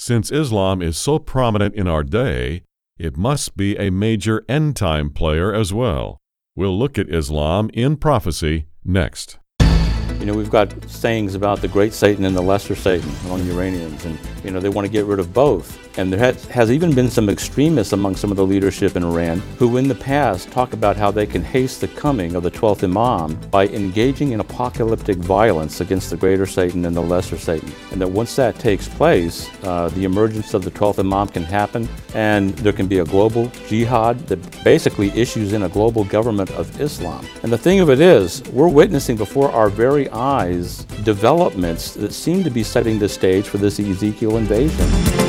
Since Islam is so prominent in our day, it must be a major end-time player as well. We'll look at Islam in prophecy next. We've got sayings about the great Satan and the lesser Satan among the Iranians, and, they want to get rid of both. And there has even been some extremists among some of the leadership in Iran who in the past talk about how they can haste the coming of the 12th Imam by engaging in apocalyptic violence against the greater Satan and the lesser Satan. And that once that takes place, the emergence of the 12th Imam can happen, and there can be a global jihad that basically issues in a global government of Islam. And the thing of it is, we're witnessing before our very eyes developments that seem to be setting the stage for this Ezekiel invasion.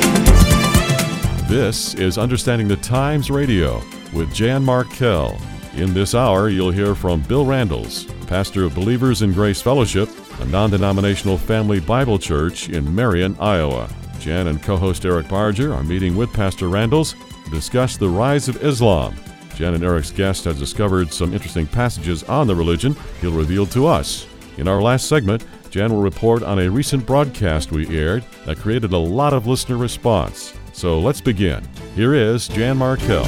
This is Understanding the Times Radio with Jan Markell. In this hour, you'll hear from Bill Randles, pastor of Believers in Grace Fellowship, a non-denominational family Bible church in Marion, Iowa. Jan and co-host Eric Barger are meeting with Pastor Randles to discuss the rise of Islam. Jan and Eric's guest has discovered some interesting passages on the religion he'll reveal to us. In our last segment, Jan will report on a recent broadcast we aired that created a lot of listener response. So let's begin. Here is Jan Markell.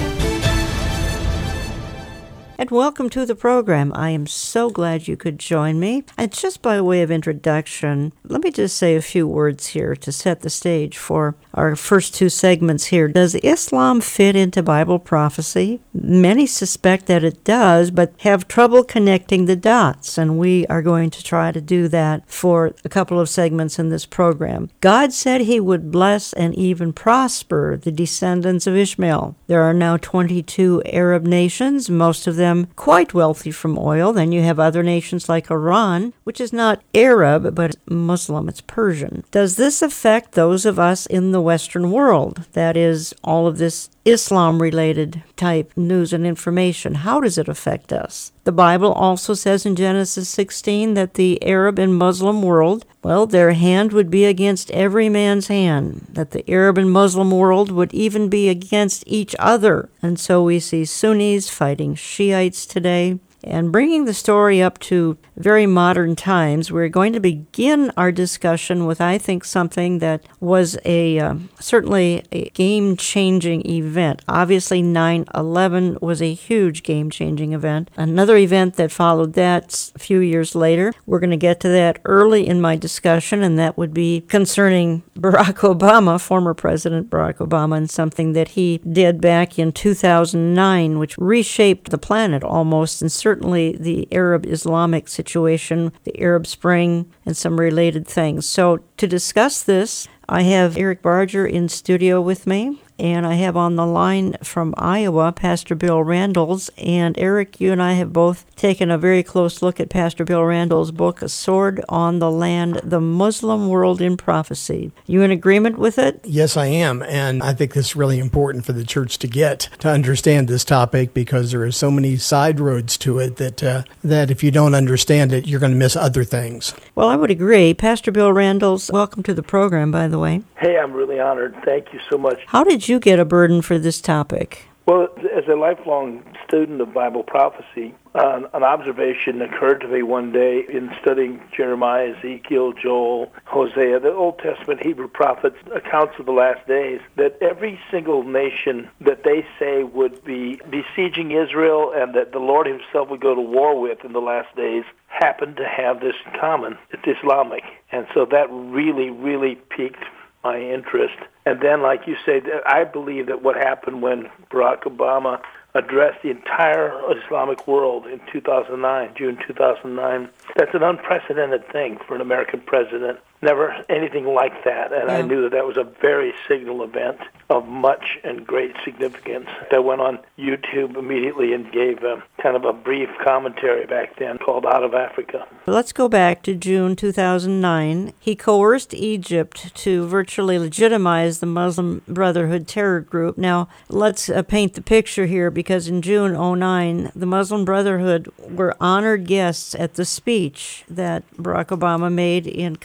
And welcome to the program. I am so glad you could join me. And just by way of introduction, let me just say a few words here to set the stage for our first two segments here. Does Islam fit into Bible prophecy? Many suspect that it does, but have trouble connecting the dots, and we are going to try to do that for a couple of segments in this program. God said he would bless and even prosper the descendants of Ishmael. There are now 22 Arab nations, most of them quite wealthy from oil. Then you have other nations like Iran, which is not Arab, but Muslim, it's Persian. Does this affect those of us in the Western world? That is, all of this Islam-related type news and information. How does it affect us? The Bible also says in Genesis 16 that the Arab and Muslim world, their hand would be against every man's hand, that the Arab and Muslim world would even be against each other. And so we see Sunnis fighting Shiites today. And bringing the story up to very modern times, we're going to begin our discussion with, I think, something that was certainly a game-changing event. Obviously, 9/11 was a huge game-changing event. Another event that followed that a few years later, we're going to get to that early in my discussion, and that would be concerning Barack Obama, former President Barack Obama, and something that he did back in 2009, which reshaped the planet almost, and certainly the Arab-Islamic situation, the Arab Spring, and some related things. So to discuss this, I have Eric Barger in studio with me, and I have on the line from Iowa, Pastor Bill Randles. And Eric, you and I have both taken a very close look at Pastor Bill Randles' book, A Sword on the Land, The Muslim World in Prophecy. You in agreement with it? Yes, I am. And I think it's really important for the church to get to understand this topic, because there are so many side roads to it that if you don't understand it, you're going to miss other things. Well, I would agree. Pastor Bill Randles, welcome to the program, by the way. Hey, I'm really honored. Thank you so much. How did you get a burden for this topic? Well, as a lifelong student of Bible prophecy, an observation occurred to me one day in studying Jeremiah, Ezekiel, Joel, Hosea, the Old Testament Hebrew prophets' accounts of the last days, that every single nation that they say would be besieging Israel and that the Lord himself would go to war with in the last days happened to have this in common. It's Islamic. And so that really, really piqued my interest. And then, like you say, I believe that what happened when Barack Obama addressed the entire Islamic world in 2009, June 2009, that's an unprecedented thing for an American president. Never anything like that. And I knew that was a very signal event of much and great significance. I went on YouTube immediately and gave kind of a brief commentary back then called Out of Africa. Let's go back to June 2009. He coerced Egypt to virtually legitimize the Muslim Brotherhood terror group. Now, let's paint the picture here, because in June 2009, the Muslim Brotherhood were honored guests at the speech that Barack Obama made in Cairo,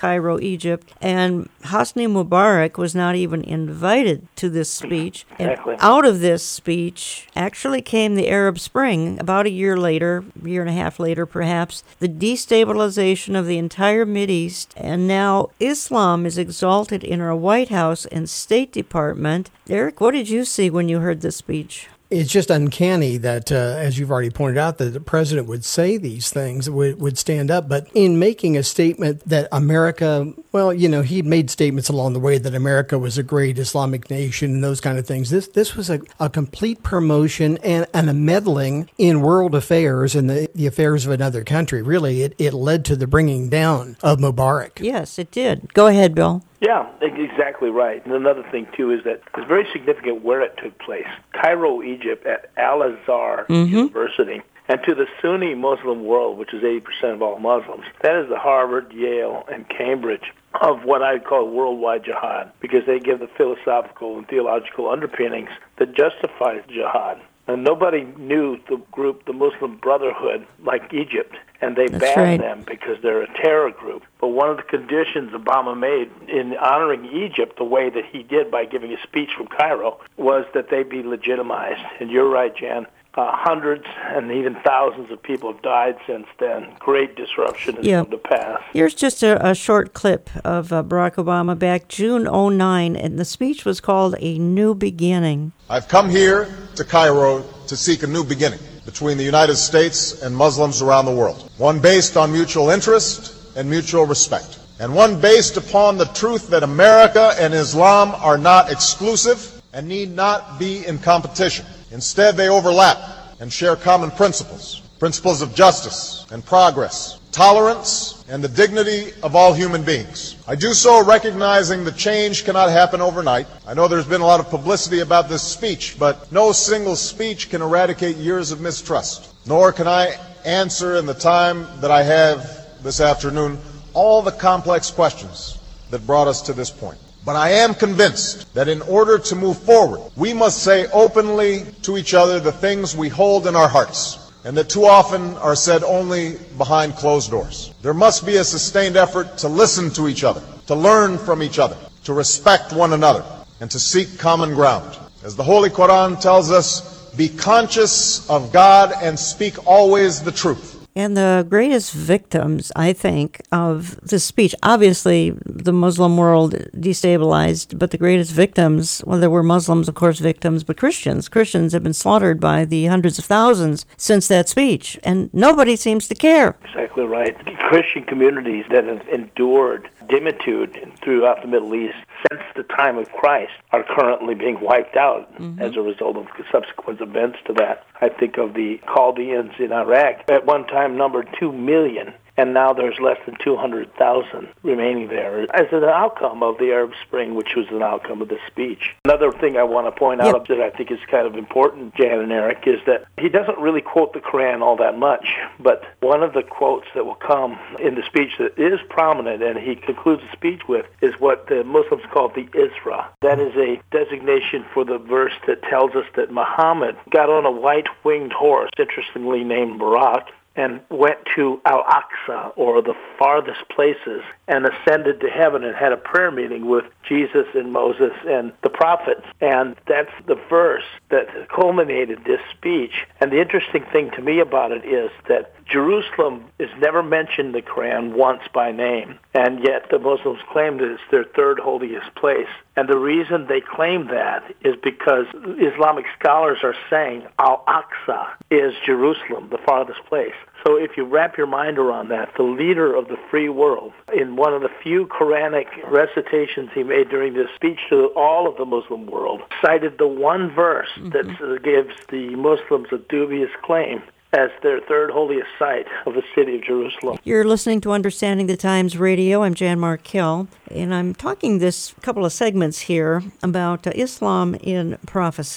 Egypt, and Hosni Mubarak was not even invited to this speech. Exactly. And out of this speech actually came the Arab Spring about a year later, year and a half later perhaps, the destabilization of the entire Mideast, and now Islam is exalted in our White House and State Department. Eric, what did you see when you heard this speech? It's just uncanny that, as you've already pointed out, that the president would say these things, would stand up. But in making a statement that America, well, he made statements along the way that America was a great Islamic nation and those kind of things. This was a complete promotion and a meddling in world affairs and the affairs of another country. Really, it led to the bringing down of Mubarak. Yes, it did. Go ahead, Bill. Yeah, exactly right. And another thing, too, is that it's very significant where it took place. Cairo, Egypt, at Al-Azhar University. And to the Sunni Muslim world, which is 80% of all Muslims, that is the Harvard, Yale, and Cambridge of what I call worldwide jihad, because they give the philosophical and theological underpinnings that justifies jihad. And nobody knew the group, the Muslim Brotherhood, like Egypt, and they banned them because they're a terror group. But one of the conditions Obama made in honoring Egypt the way that he did by giving a speech from Cairo was that they be legitimized. And you're right, Jan. Hundreds and even thousands of people have died since then. Great disruption has come to pass. Here's just a short clip of Barack Obama back June 2009, and the speech was called A New Beginning. I've come here to Cairo to seek a new beginning between the United States and Muslims around the world, one based on mutual interest and mutual respect, and one based upon the truth that America and Islam are not exclusive and need not be in competition. Instead, they overlap and share common principles of justice and progress, tolerance, and the dignity of all human beings. I do so recognizing that change cannot happen overnight. I know there's been a lot of publicity about this speech, but no single speech can eradicate years of mistrust, nor can I answer in the time that I have this afternoon all the complex questions that brought us to this point. But I am convinced that in order to move forward, we must say openly to each other the things we hold in our hearts, and that too often are said only behind closed doors. There must be a sustained effort to listen to each other, to learn from each other, to respect one another, and to seek common ground. As the Holy Quran tells us, be conscious of God and speak always the truth. And the greatest victims, I think, of this speech, obviously the Muslim world destabilized, but the greatest victims, well, there were Muslims, of course, victims, but Christians. Christians have been slaughtered by the hundreds of thousands since that speech, and nobody seems to care. Exactly right. Christian communities that have endured dimitude throughout the Middle East since the time of Christ are currently being wiped out as a result of subsequent events to that. I think of the Chaldeans in Iraq. At one time numbered 2 million, and now there's less than 200,000 remaining there as an outcome of the Arab Spring, which was an outcome of this speech. Another thing I want to point out that I think is kind of important, Jan and Eric, is that he doesn't really quote the Quran all that much, but one of the quotes that will come in the speech that is prominent, and he concludes the speech with, is what the Muslims call the Isra. That is a designation for the verse that tells us that Muhammad got on a white-winged horse, interestingly named Buraq, and went to Al-Aqsa, or the farthest places, and ascended to heaven and had a prayer meeting with Jesus and Moses and the prophets. And that's the verse that culminated this speech. And the interesting thing to me about it is that Jerusalem is never mentioned in the Quran once by name, and yet the Muslims claim that it's their third holiest place. And the reason they claim that is because Islamic scholars are saying Al-Aqsa is Jerusalem, the farthest place. So if you wrap your mind around that, the leader of the free world, in one of the few Quranic recitations he made during this speech to all of the Muslim world, cited the one verse that gives the Muslims a dubious claim as their third holiest site of the city of Jerusalem. You're listening to Understanding the Times Radio. I'm Jan Markell, and I'm talking this couple of segments here about Islam in prophecy.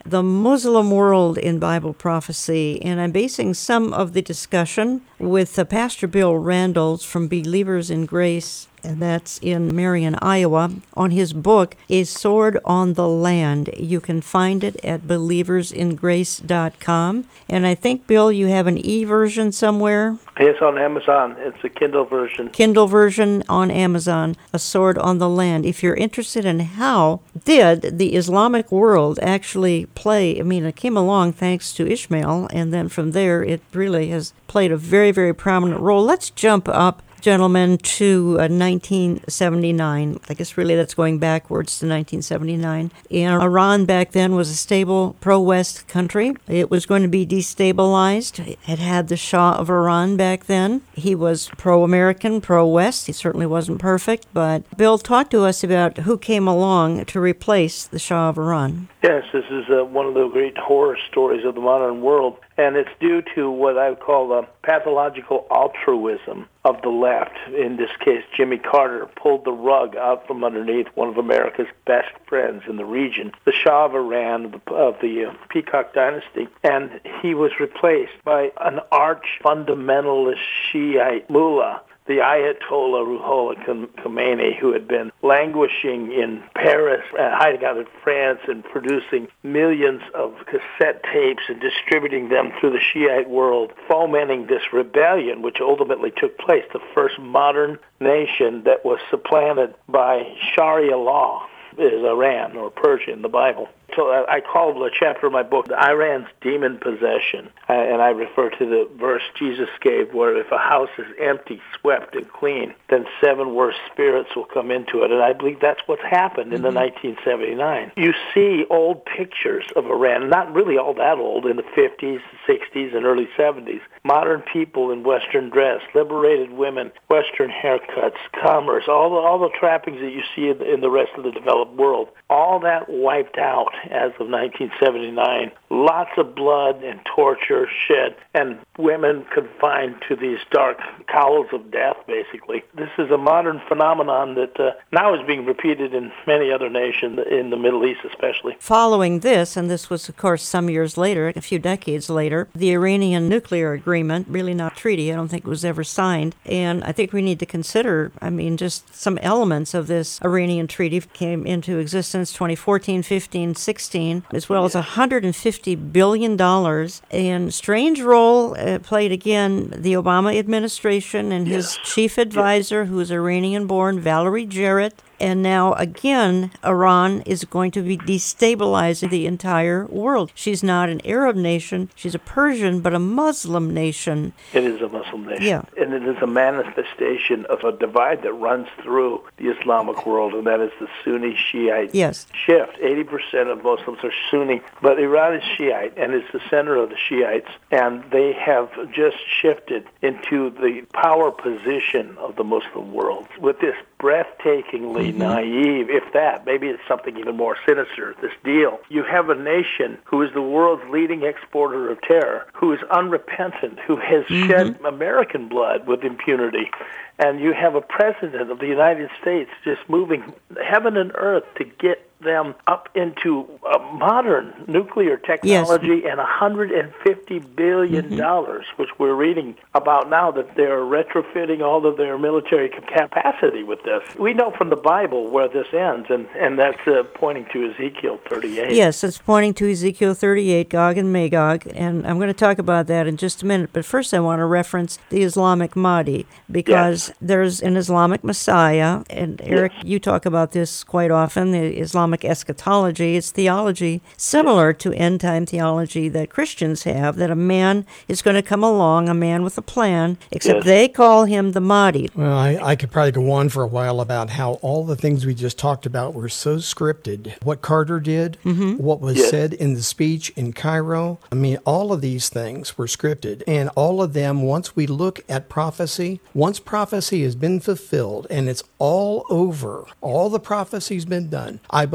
the Muslim world in Bible prophecy, and I'm basing some of the discussion with Pastor Bill Randles from Believers in Grace, and that's in Marion, Iowa, on his book, A Sword on the Land. You can find it at believersingrace.com. And I think, Bill, you have an e-version somewhere? It's on Amazon. It's a Kindle version. Kindle version on Amazon, A Sword on the Land. If you're interested in how did the Islamic world actually play, I mean, it came along thanks to Ishmael, and then from there it really has played a very, very prominent role. Let's jump up, gentlemen, to 1979. I guess really that's going backwards to 1979. And Iran back then was a stable pro-West country. It was going to be destabilized. It had the Shah of Iran back then. He was pro-American, pro-West. He certainly wasn't perfect. But Bill, talk to us about who came along to replace the Shah of Iran. Yes, this is one of the great horror stories of the modern world, and it's due to what I would call the pathological altruism of the left. In this case, Jimmy Carter pulled the rug out from underneath one of America's best friends in the region, the Shah of Iran of the Peacock Dynasty, and he was replaced by an arch-fundamentalist Shiite mullah, the Ayatollah Ruhollah Khomeini, who had been languishing in Paris, hiding out in France, and producing millions of cassette tapes and distributing them through the Shiite world, fomenting this rebellion, which ultimately took place, the first modern nation that was supplanted by Sharia law is Iran, or Persia in the Bible. So I call the chapter of my book, Iran's Demon Possession, and I refer to the verse Jesus gave where if a house is empty, swept, and clean, then 7 worse spirits will come into it. And I believe that's what's happened in the 1979. You see old pictures of Iran, not really all that old, in the 50s, 60s, and early 70s. Modern people in Western dress, liberated women, Western haircuts, commerce, all the trappings that you see in the rest of the developed world. All that wiped out as of 1979. Lots of blood and torture shed, and women confined to these dark cowls of death, basically. This is a modern phenomenon that now is being repeated in many other nations, in the Middle East especially. Following this, and this was, of course, some years later, a few decades later, the Iranian nuclear agreement, really not treaty, I don't think it was ever signed, and I think we need to consider, just some elements of this Iranian treaty came into existence 2014, 15, 16, as well as $150 billion. And strange role played again the Obama administration and his chief advisor, who is Iranian-born, Valerie Jarrett. And now, again, Iran is going to be destabilizing the entire world. She's not an Arab nation. She's a Persian, but a Muslim nation. It is a Muslim nation. Yeah. And it is a manifestation of a divide that runs through the Islamic world, and that is the Sunni-Shiite shift. 80% of Muslims are Sunni, but Iran is Shiite, and it's the center of the Shiites, and they have just shifted into the power position of the Muslim world with this breathtakingly naive, if that, maybe it's something even more sinister, this deal. You have a nation who is the world's leading exporter of terror, who is unrepentant, who has shed American blood with impunity, and you have a president of the United States just moving heaven and earth to get them up into modern nuclear technology and $150 billion, which we're reading about now that they're retrofitting all of their military capacity with this. We know from the Bible where this ends, and that's pointing to Ezekiel 38. Yes, it's pointing to Ezekiel 38, Gog and Magog, and I'm going to talk about that in just a minute. But first I want to reference the Islamic Mahdi, because there's an Islamic Messiah, and Eric, you talk about this quite often, the Islamic eschatology. It's theology similar to end-time theology that Christians have, that a man is going to come along, a man with a plan, except they call him the Mahdi. Well, I could probably go on for a while about how all the things we just talked about were so scripted. What Carter did, what was said in the speech in Cairo, all of these things were scripted. And all of them, once we look at prophecy, once prophecy has been fulfilled and it's all over, all the prophecy's been done, I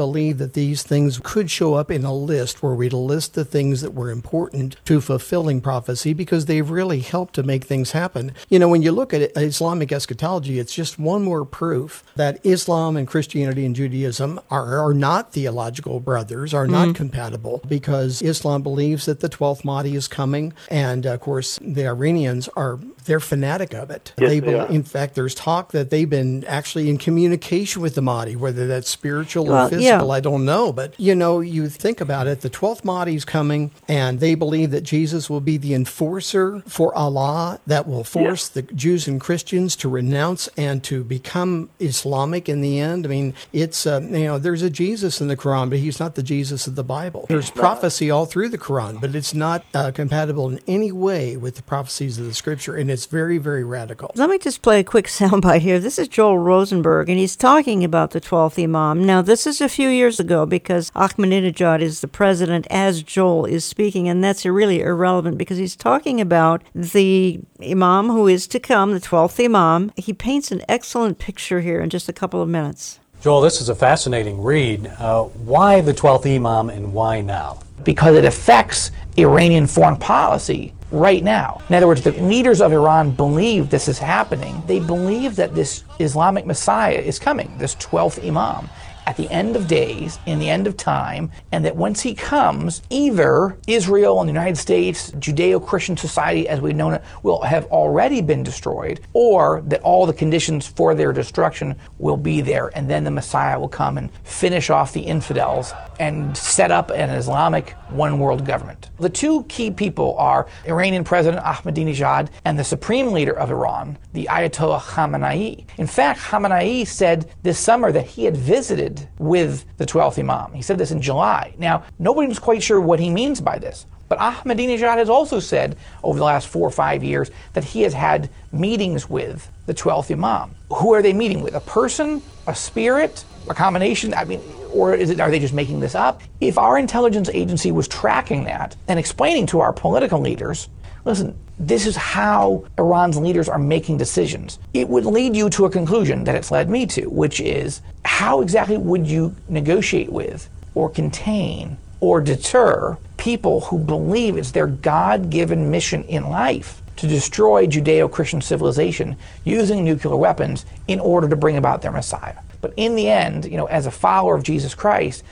believe that these things could show up in a list where we'd list the things that were important to fulfilling prophecy because they've really helped to make things happen. When you look at Islamic eschatology, it's just one more proof that Islam and Christianity and Judaism are not theological brothers, are not compatible, because Islam believes that the 12th Mahdi is coming, and of course the Iranians they're fanatic of it. Yes, they are. In fact, there's talk that they've been actually in communication with the Mahdi, whether that's spiritual or physical, I don't know. But, you think about it, the 12th Mahdi is coming, and they believe that Jesus will be the enforcer for Allah that will force the Jews and Christians to renounce and to become Islamic in the end. I mean, it's, there's a Jesus in the Quran, but he's not the Jesus of the Bible. There's prophecy all through the Quran, but it's not compatible in any way with the prophecies of the Scripture, and it's very, very radical. Let me just play a quick soundbite here. This is Joel Rosenberg, and he's talking about the 12th Imam. Now, this is a few years ago because Ahmadinejad is the president as Joel is speaking, and that's really irrelevant because he's talking about the Imam who is to come, the 12th Imam. He paints an excellent picture here in just a couple of minutes. Joel, this is a fascinating read. Why the 12th Imam and why now? Because it affects Iranian foreign policy right now. In other words, the leaders of Iran believe this is happening. They believe that this Islamic Messiah is coming, this 12th Imam, at the end of days, in the end of time, and that once he comes, either Israel and the United States, Judeo-Christian society as we've known it, will have already been destroyed, or that all the conditions for their destruction will be there, and then the Messiah will come and finish off the infidels and set up an Islamic one-world government. The two key people are Iranian President Ahmadinejad and the supreme leader of Iran, the Ayatollah Khamenei. In fact, Khamenei said this summer that he had visited with the 12th Imam. He said this in July. Now, nobody's quite sure what he means by this, but Ahmadinejad has also said over the last 4 or 5 years that he has had meetings with the 12th Imam. Who are they meeting with? A person? A spirit? A combination? I mean, or are they just making this up? If our intelligence agency was tracking that and explaining to our political leaders, listen, this is how Iran's leaders are making decisions, it would lead you to a conclusion that it's led me to, which is how exactly would you negotiate with or contain or deter people who believe it's their God-given mission in life to destroy Judeo-Christian civilization using nuclear weapons in order to bring about their Messiah? But in the end, as a follower of Jesus Christ,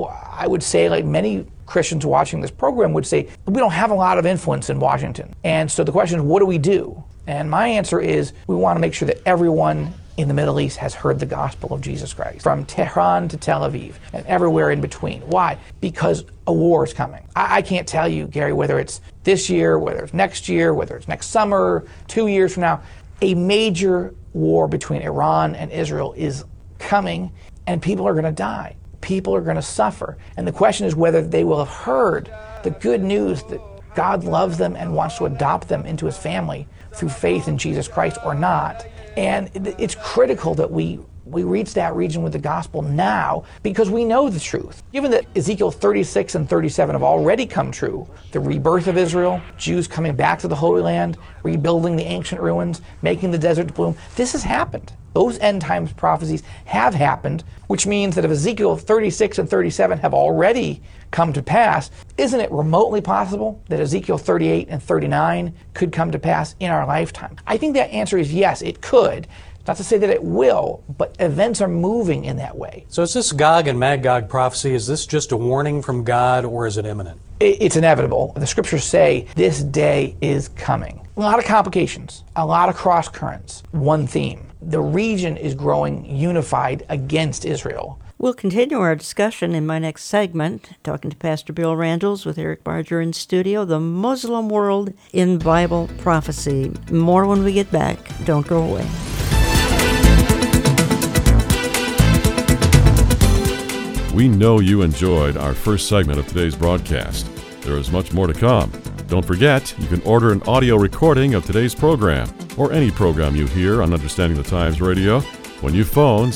I would say, like many Christians watching this program would say, we don't have a lot of influence in Washington. And so the question is, what do we do? And my answer is, we want to make sure that everyone in the Middle East has heard the gospel of Jesus Christ, from Tehran to Tel Aviv and everywhere in between. Why? Because a war is coming. I can't tell you, Gary, whether it's this year, whether it's next year, whether it's next summer, 2 years from now, a major war between Iran and Israel is coming, and people are going to die. People are going to suffer. And the question is whether they will have heard the good news that God loves them and wants to adopt them into his family through faith in Jesus Christ or not. And it's critical that we reach that region with the gospel now, because we know the truth. Given that Ezekiel 36 and 37 have already come true, the rebirth of Israel, Jews coming back to the Holy Land, rebuilding the ancient ruins, making the desert bloom, this has happened. Those end times prophecies have happened, which means that if Ezekiel 36 and 37 have already come to pass, isn't it remotely possible that Ezekiel 38 and 39 could come to pass in our lifetime? I think that answer is yes, it could. Not to say that it will, but events are moving in that way. So is this Gog and Magog prophecy, is this just a warning from God, or is it imminent? It's inevitable. The scriptures say this day is coming. A lot of complications, a lot of cross currents, one theme. The region is growing unified against Israel. We'll continue our discussion in my next segment, talking to Pastor Bill Randles with Eric Barger in studio, The Muslim World in Bible Prophecy. More when we get back. Don't go away. We know you enjoyed our first segment of today's broadcast. There is much more to come. Don't forget, you can order an audio recording of today's program, or any program you hear on Understanding the Times Radio, when you phone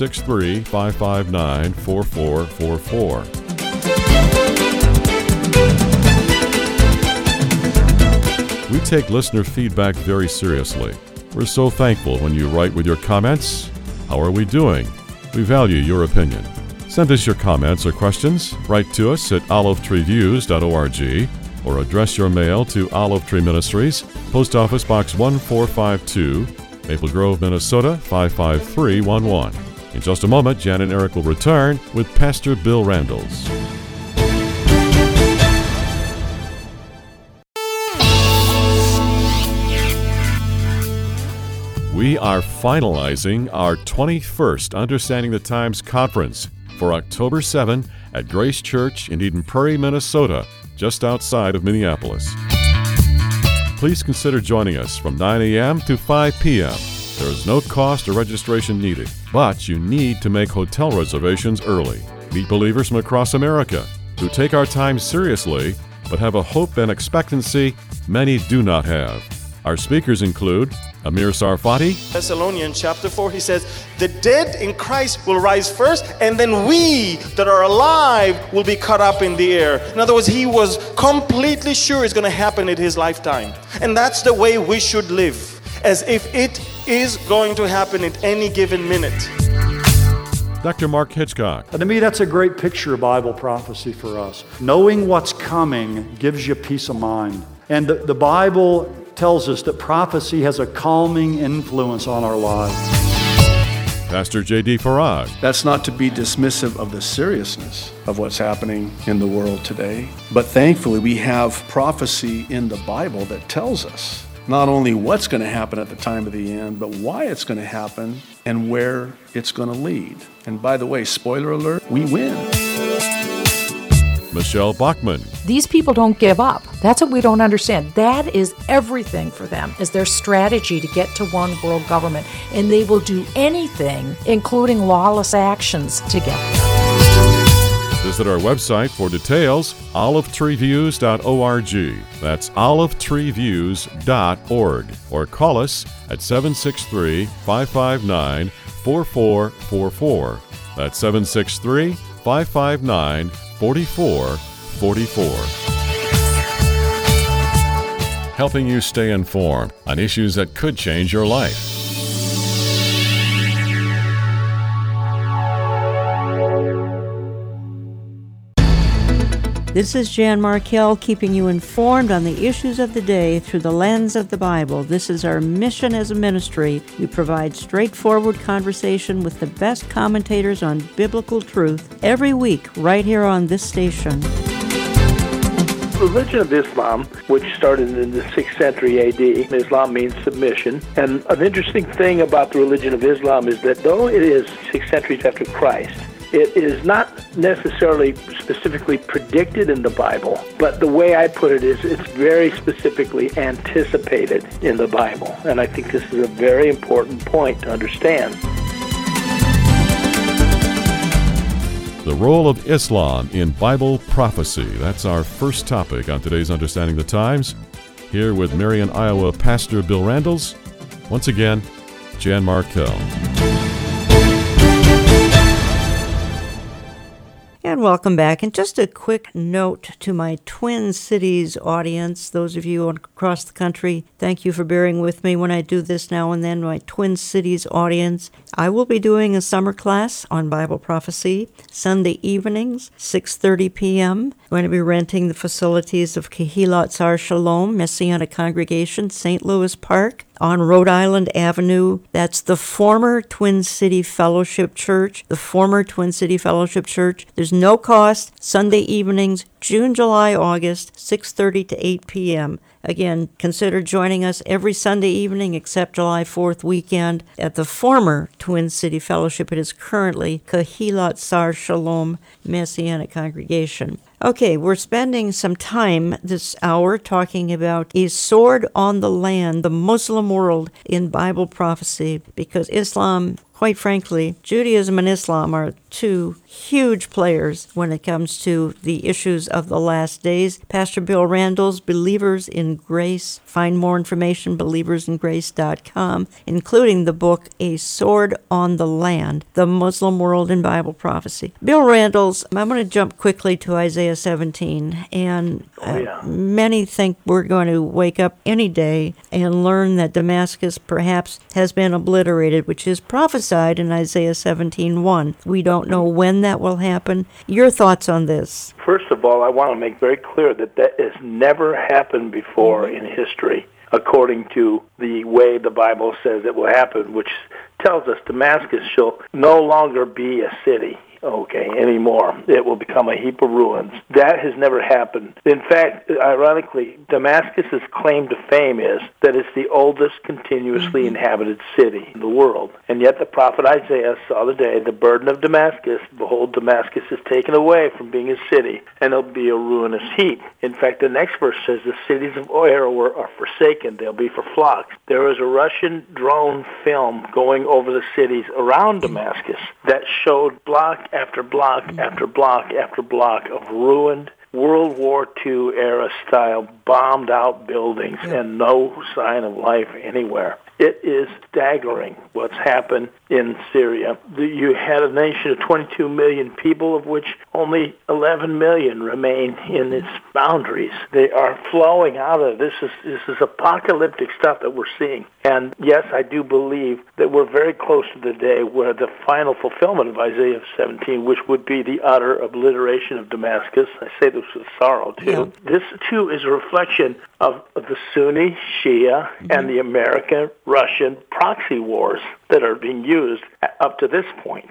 763-559-4444. We take listener feedback very seriously. We're so thankful when you write with your comments. How are we doing? We value your opinion. Send us your comments or questions. Write to us at olivetreeviews.org or address your mail to Olive Tree Ministries, Post Office Box 1452, Maple Grove, Minnesota 55311. In just a moment, Jan and Eric will return with Pastor Bill Randles. We are finalizing our 21st Understanding the Times Conference for October 7 at Grace Church in Eden Prairie, Minnesota, just outside of Minneapolis. Please consider joining us from 9 a.m. to 5 p.m. There is no cost or registration needed, but you need to make hotel reservations early. Meet believers from across America who take our time seriously, but have a hope and expectancy many do not have. Our speakers include Amir Sarfati. Thessalonians chapter 4, he says, the dead in Christ will rise first, and then we that are alive will be caught up in the air. In other words, he was completely sure it's going to happen in his lifetime. And that's the way we should live, as if it is going to happen at any given minute. Dr. Mark Hitchcock. To me, that's a great picture of Bible prophecy for us. Knowing what's coming gives you peace of mind. And the Bible tells us that prophecy has a calming influence on our lives. Pastor J.D. Farag. That's not to be dismissive of the seriousness of what's happening in the world today, but thankfully we have prophecy in the Bible that tells us not only what's going to happen at the time of the end, but why it's going to happen and where it's going to lead. And by the way, spoiler alert, we win. Michelle Bachman. These people don't give up. That's what we don't understand. That is everything for them, is their strategy to get to one world government. And they will do anything, including lawless actions, to get there. Visit our website for details, olivetreeviews.org. That's olivetreeviews.org. Or call us at 763-559-4444. That's 763-559-4444. Helping you stay informed on issues that could change your life. This is Jan Markell, keeping you informed on the issues of the day through the lens of the Bible. This is our mission as a ministry. We provide straightforward conversation with the best commentators on biblical truth every week right here on this station. The religion of Islam, which started in the 6th century A.D., Islam means submission. And an interesting thing about the religion of Islam is that though it is 6 centuries after Christ, it is not necessarily specifically predicted in the Bible, but the way I put it is it's very specifically anticipated in the Bible. And I think this is a very important point to understand. The role of Islam in Bible prophecy. That's our first topic on today's Understanding the Times. Here with Marion, Iowa, Pastor Bill Randles. Once again, Jan Markell. And welcome back. And just a quick note to my Twin Cities audience, those of you across the country, thank you for bearing with me when I do this now and then, my Twin Cities audience. I will be doing a summer class on Bible prophecy, Sunday evenings, 6:30 p.m. I'm going to be renting the facilities of Kehillat Sar Shalom Messianic Congregation, St. Louis Park, on Rhode Island Avenue. That's the former Twin City Fellowship Church, There's no cost. Sunday evenings, June, July, August, 6:30 to 8 p.m. Again, consider joining us every Sunday evening except July 4th weekend at the former Twin City Fellowship. It is currently Kehillat Sar Shalom Messianic Congregation. Okay, we're spending some time this hour talking about a sword on the land, the Muslim world in Bible prophecy, because Islam, quite frankly, Judaism and Islam are two huge players when it comes to the issues of the last days. Pastor Bill Randles, Believers in Grace. Find more information, believersingrace.com, including the book, A Sword on the Land, The Muslim World in Bible Prophecy. Bill Randles, I'm going to jump quickly to Isaiah 17, and many think we're going to wake up any day and learn that Damascus perhaps has been obliterated, which is prophecy prophesied in Isaiah 17:1. We don't know when that will happen. Your thoughts on this? First of all, I want to make very clear that has never happened before in history, according to the way the Bible says it will happen, which tells us Damascus shall no longer be a city. Anymore. It will become a heap of ruins. That has never happened. In fact, ironically, Damascus's claim to fame is that it's the oldest continuously inhabited city in the world. And yet the prophet Isaiah saw the day, the burden of Damascus. Behold, Damascus is taken away from being a city, and it'll be a ruinous heap. In fact, the next verse says the cities of Aroer are forsaken. They'll be for flocks. There is a Russian drone film going over the cities around Damascus that showed block after block after block after block of ruined World War II era style bombed out buildings and no sign of life anywhere. It is staggering what's happened in Syria. You had a nation of 22 million people, of which only 11 million remain in its boundaries. They are flowing out of this. This is apocalyptic stuff that we're seeing. And yes, I do believe that we're very close to the day where the final fulfillment of Isaiah 17, which would be the utter obliteration of Damascus. I say this with sorrow, too. Yeah. This, too, is a reflection of the Sunni, Shia, and the American-Russian proxy wars that are being used up to this point,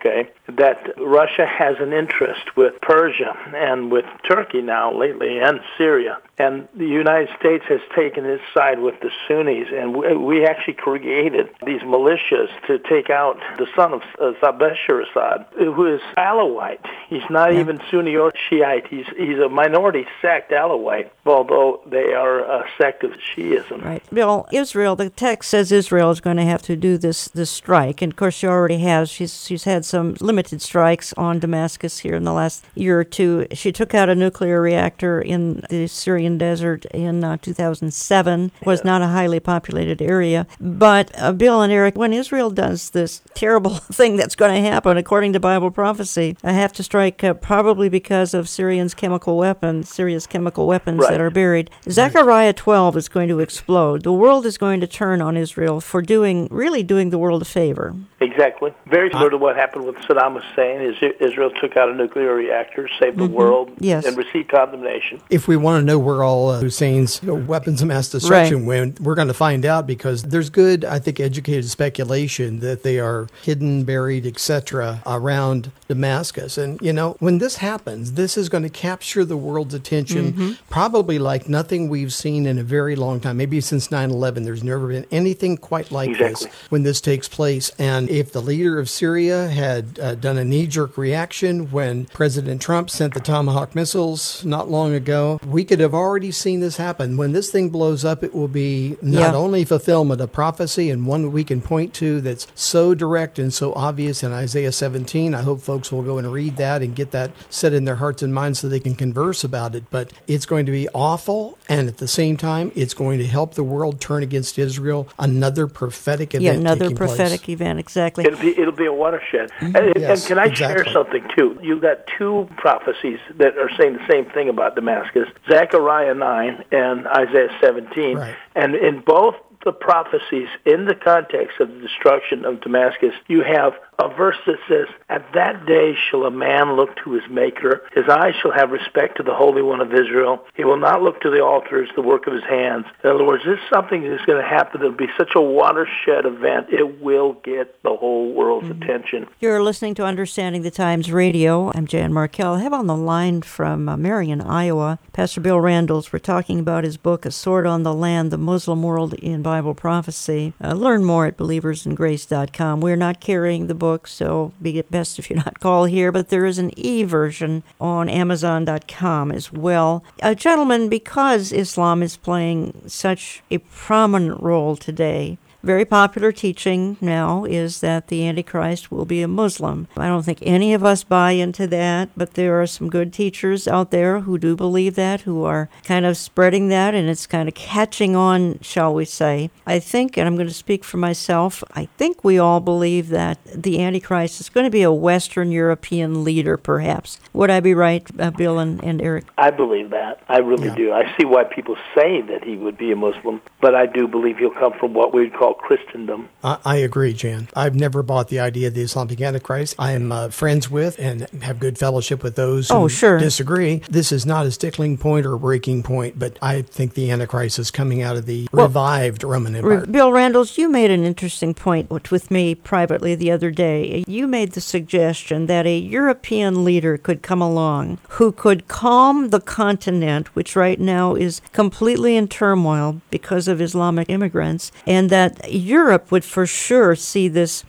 that Russia has an interest with Persia and with Turkey now lately and Syria. And the United States has taken its side with the Sunnis, and we actually created these militias to take out the son of Bashar Assad, who is Alawite. He's not even Sunni or Shiite. He's a minority sect Alawite, although they are a sect of Shiism. Right. Bill, Israel, the text says Israel is going to have to do this strike, and of course she already has. She's had some limited strikes on Damascus here in the last year or two. She took out a nuclear reactor in the Syrian desert in 2007. It was not a highly populated area. But Bill and Eric, when Israel does this terrible thing that's going to happen, according to Bible prophecy, I have to strike probably because of Syria's chemical weapons that are buried. Zechariah 12 is going to explode. The world is going to turn on Israel for really doing the world a favor. Exactly. Very similar to what happened with Saddam Hussein. Israel took out a nuclear reactor, saved the world, and received condemnation. If we want to know where all Hussein's weapons of mass destruction went, we're going to find out, because there's good, I think, educated speculation that they are hidden, buried, etc. around Damascus. And, when this happens, this is going to capture the world's attention, probably like nothing we've seen in a very long time. Maybe since 9/11, there's never been anything quite like this when this takes place. And if the leader of Syria had done a knee-jerk reaction when President Trump sent the Tomahawk missiles not long ago, we could have already seen this happen. When this thing blows up, it will be not only fulfillment of prophecy, and one we can point to that's so direct and so obvious in Isaiah 17. I hope folks will go and read that and get that set in their hearts and minds so they can converse about it. But it's going to be awful, and at the same time, it's going to help the world turn against Israel. Another prophetic event. Another prophetic event, exactly. It'll be a watershed. And can I share something, too? You've got two prophecies that are saying the same thing about Damascus, Zechariah 9 and Isaiah 17. Right. And in both the prophecies, in the context of the destruction of Damascus, you have a verse that says, "At that day shall a man look to his Maker. His eyes shall have respect to the Holy One of Israel. He will not look to the altars, the work of his hands." In other words, this is something that's going to happen. It'll be such a watershed event. It will get the whole world's attention. You're listening to Understanding the Times Radio. I'm Jan Markell. I have on the line from Marion, Iowa, Pastor Bill Randles. We're talking about his book, A Sword on the Land, The Muslim World in Bible Prophecy. Learn more at believersingrace.com. We're not carrying the book, so be best if you not call here, but there is an e-version on Amazon.com as well. Gentlemen, because Islam is playing such a prominent role today, very popular teaching now is that the Antichrist will be a Muslim. I don't think any of us buy into that, but there are some good teachers out there who do believe that, who are kind of spreading that, and it's kind of catching on, shall we say. I think, and I'm going to speak for myself, I think we all believe that the Antichrist is going to be a Western European leader, perhaps. Would I be right, Bill and Eric? I believe that. I really do. I see why people say that he would be a Muslim, but I do believe he'll come from what we'd call call Christendom. I agree, Jan. I've never bought the idea of the Islamic Antichrist. I am friends with and have good fellowship with those who disagree. This is not a stickling point or a breaking point, but I think the Antichrist is coming out of the revived Roman Empire. Bill Randles, you made an interesting point with me privately the other day. You made the suggestion that a European leader could come along who could calm the continent, which right now is completely in turmoil because of Islamic immigrants, and that Europe would for sure see this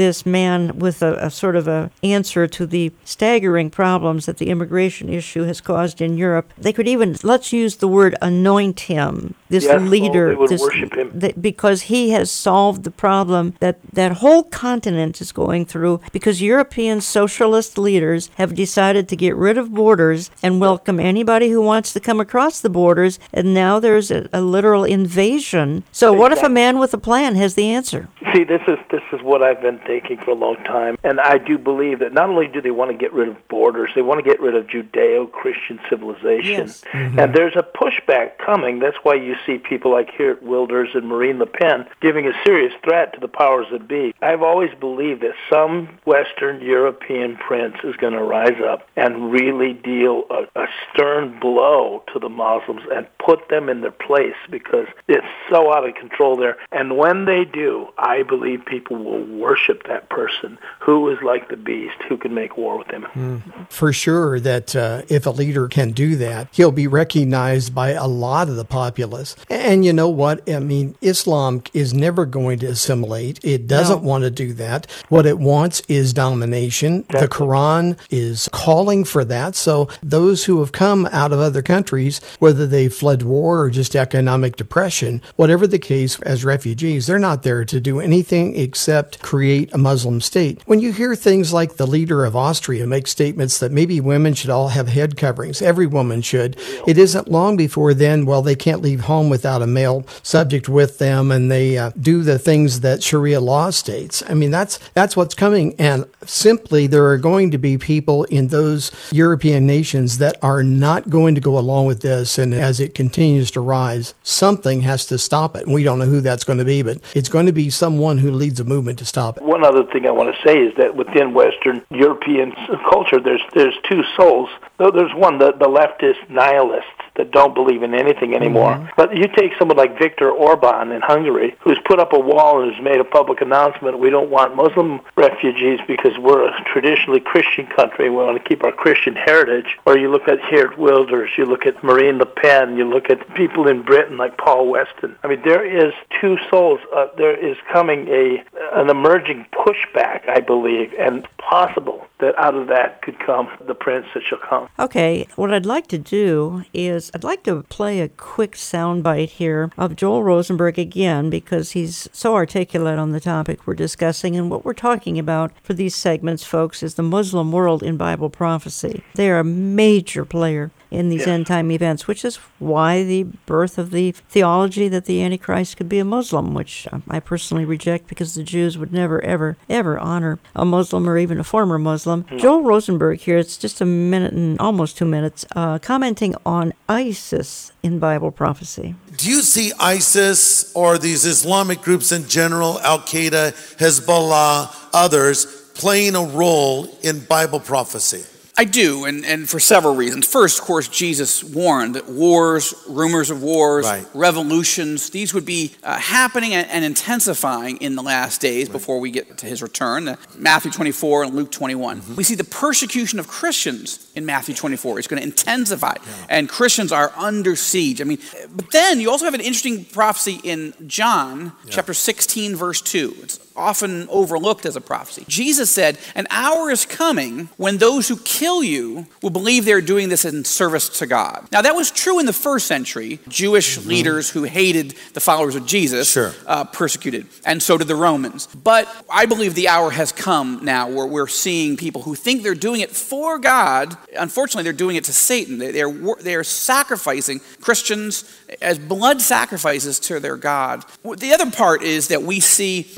man with a sort of a answer to the staggering problems that the immigration issue has caused in Europe. They could even, let's use the word, anoint him, this leader, they would worship him. Because he has solved the problem that whole continent is going through, because European socialist leaders have decided to get rid of borders and welcome anybody who wants to come across the borders, and now there's a literal invasion. So what if a man with a plan has the answer? See, this is what I've been thinking for a long time, and I do believe that not only do they want to get rid of borders, they want to get rid of Judeo-Christian civilization. Yes. Mm-hmm. And there's a pushback coming. That's why you see people like Geert Wilders and Marine Le Pen giving a serious threat to the powers that be. I've always believed that some Western European prince is going to rise up and really deal a stern blow to the Muslims and put them in their place, because it's so out of control there. And when they do, I believe people will worship that person who is like the beast, who can make war with him. For sure that if a leader can do that, he'll be recognized by a lot of the populace. And you know what? I mean, Islam is never going to assimilate. It doesn't want to do that. What it wants is domination. The Quran is calling for that. So those who have come out of other countries, whether they fled war or just economic depression, whatever the case, as refugees, they're not there to do anything except create a Muslim state. When you hear things like the leader of Austria make statements that maybe women should all have head coverings, every woman should, it isn't long before then, well, they can't leave home without a male subject with them, and they do the things that Sharia law states. I mean, that's what's coming. And simply, there are going to be people in those European nations that are not going to go along with this. And as it continues to rise, something has to stop it. And we don't know who that's going to be, but it's going to be someone who leads a movement to stop it. One other thing I want to say is that within Western European culture, there's two souls. There's one, the leftist nihilists that don't believe in anything anymore. Mm-hmm. But you take someone like Viktor Orban in Hungary, who's put up a wall and has made a public announcement, we don't want Muslim refugees because we're a traditionally Christian country, we want to keep our Christian heritage. Or you look at Geert Wilders, you look at Marine Le Pen, you look at people in Britain like Paul Weston. I mean, there is two souls. There is coming an emerging pushback, I believe, and possible that out of that could come the prince that shall come. Okay, what I'd like to do is I'd like to play a quick soundbite here of Joel Rosenberg again, because he's so articulate on the topic we're discussing. And what we're talking about for these segments, folks, is the Muslim world in Bible prophecy. They are a major player in these end-time events, which is why the birth of the theology that the Antichrist could be a Muslim, which I personally reject, because the Jews would never, ever, ever honor a Muslim or even a former Muslim. Joel Rosenberg here, it's just a minute and almost 2 minutes, commenting on ISIS in Bible prophecy. Do you see ISIS or these Islamic groups in general, Al-Qaeda, Hezbollah, others, playing a role in Bible prophecy? I do, and for several reasons. First, of course, Jesus warned that wars, rumors of wars, revolutions, these would be happening and intensifying in the last days before we get to his return. Matthew 24 and Luke 21. We see the persecution of Christians in Matthew 24. It's going to intensify, and Christians are under siege. I mean, but then you also have an interesting prophecy in John chapter 16, verse 2. It's often overlooked as a prophecy. Jesus said, "An hour is coming when those who kill you will believe they're doing this in service to God." Now, that was true in the first century. Jewish leaders who hated the followers of Jesus persecuted, and so did the Romans. But I believe the hour has come now where we're seeing people who think they're doing it for God. Unfortunately, they're doing it to Satan. They're sacrificing Christians as blood sacrifices to their God. The other part is that we see the rise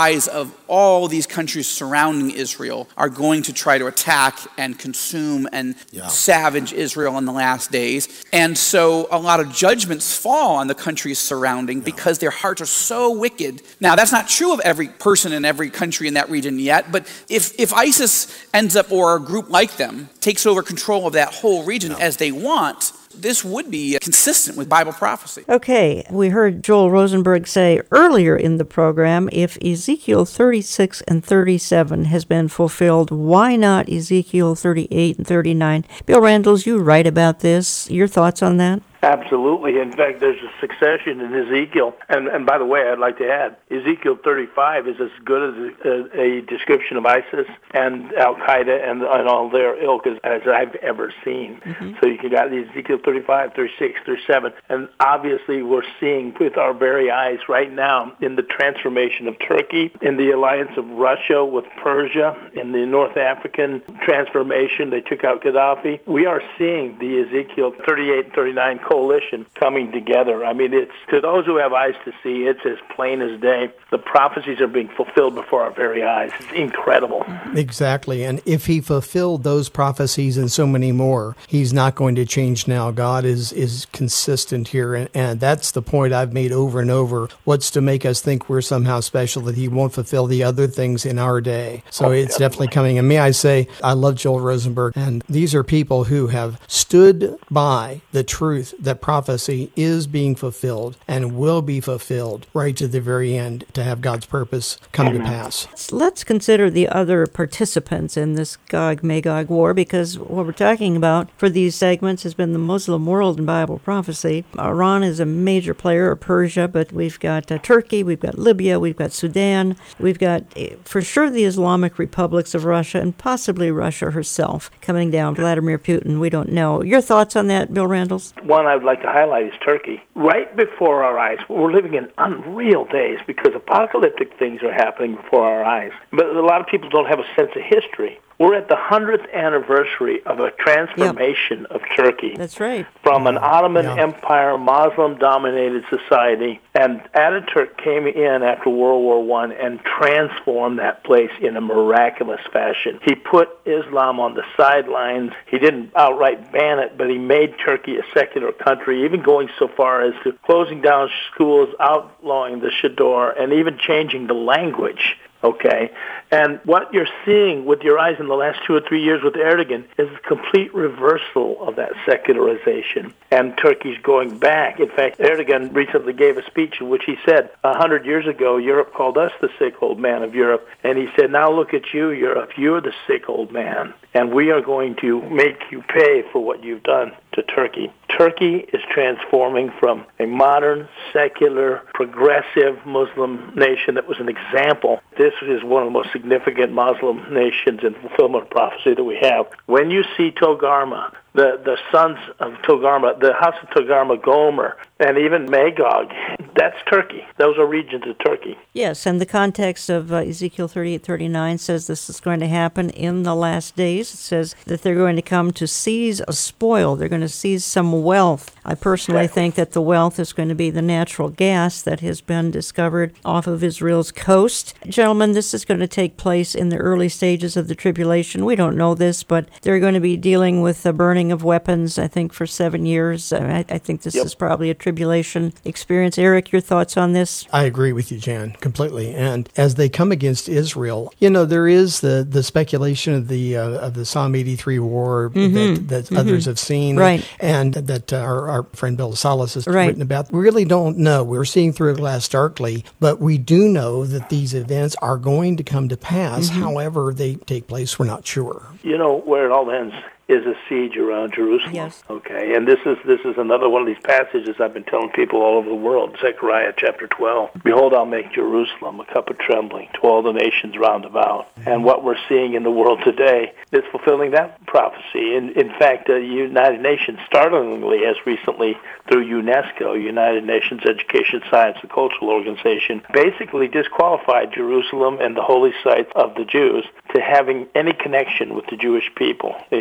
spies of all these countries surrounding Israel are going to try to attack and consume and savage Israel in the last days. And so a lot of judgments fall on the countries surrounding because their hearts are so wicked. Now, that's not true of every person in every country in that region yet, but if ISIS ends up, or a group like them, takes over control of that whole region as they want, this would be consistent with Bible prophecy. Okay, we heard Joel Rosenberg say earlier in the program, if Ezekiel 36 and 37 has been fulfilled, why not Ezekiel 38 and 39? Bill Randles, you write about this. Your thoughts on that? Absolutely. In fact, there's a succession in Ezekiel. And by the way, I'd like to add, Ezekiel 35 is as good as a description of ISIS and Al-Qaeda and all their ilk as I've ever seen. So you got Ezekiel 35, 36, 37. And obviously we're seeing with our very eyes right now in the transformation of Turkey, in the alliance of Russia with Persia, in the North African transformation, they took out Gaddafi. We are seeing the Ezekiel 38 and 39 coalition coming together. I mean, it's, to those who have eyes to see, it's as plain as day. The prophecies are being fulfilled before our very eyes. It's incredible. Exactly. And if he fulfilled those prophecies and so many more, he's not going to change now. God is consistent here. And that's the point I've made over and over. What's to make us think we're somehow special, that he won't fulfill the other things in our day? So it's definitely coming. And may I say, I love Joel Rosenberg. And these are people who have stood by the truth that prophecy is being fulfilled and will be fulfilled right to the very end to have God's purpose come to pass. Let's consider the other participants in this Gog-Magog war, because what we're talking about for these segments has been the Muslim world in Bible prophecy. Iran is a major player, or Persia, but we've got Turkey, we've got Libya, we've got Sudan, we've got for sure the Islamic republics of Russia and possibly Russia herself coming down. Vladimir Putin, we don't know. Your thoughts on that, Bill Randles? One I would like to highlight is Turkey. Right before our eyes, we're living in unreal days because apocalyptic things are happening before our eyes. But a lot of people don't have a sense of history. We're at the 100th anniversary of a transformation of Turkey. That's right. From an Ottoman Empire, Muslim-dominated society, and Ataturk came in after World War I and transformed that place in a miraculous fashion. He put Islam on the sidelines. He didn't outright ban it, but he made Turkey a secular country, even going so far as to closing down schools, outlawing the Chador, and even changing the language. Okay, and what you're seeing with your eyes in the last 2 or 3 years with Erdogan is a complete reversal of that secularization, and Turkey's going back. In fact, Erdogan recently gave a speech in which he said, 100 years ago, Europe called us the sick old man of Europe, and he said, now look at you, Europe, you're the sick old man, and we are going to make you pay for what you've done to Turkey. Turkey is transforming from a modern, secular, progressive Muslim nation that was an example. This is one of the most significant Muslim nations in fulfillment of prophecy that we have. When you see Togarmah, the sons of Togarmah, the house of Togarmah, Gomer, and even Magog, that's Turkey. Those are regions of Turkey. Yes, and the context of Ezekiel 38:39 says this is going to happen in the last days. It says that they're going to come to seize a spoil. They're going to seize some wealth. I personally think that the wealth is going to be the natural gas that has been discovered off of Israel's coast. Gentlemen, this is going to take place in the early stages of the tribulation. We don't know this, but they're going to be dealing with the burning of weapons, I think, for 7 years. I think this is probably a tribulation experience. Eric, your thoughts on this? I agree with you, Jan, completely. And as they come against Israel, you know, there is the speculation of the Psalm 83 war that others have seen, and that our friend Bill Salas has written about. We really don't know. We're seeing through a glass darkly, but we do know that these events are going to come to pass. However they take place, we're not sure. You know where it all ends is a siege around Jerusalem. Yes. Okay, and this is another one of these passages I've been telling people all over the world. Zechariah chapter 12. Behold, I'll make Jerusalem a cup of trembling to all the nations round about. And what we're seeing in the world today is fulfilling that prophecy. In fact, the United Nations, startlingly, as recently through UNESCO, United Nations Education, Science, and Cultural Organization, basically disqualified Jerusalem and the holy sites of the Jews to having any connection with the Jewish people. They've assigned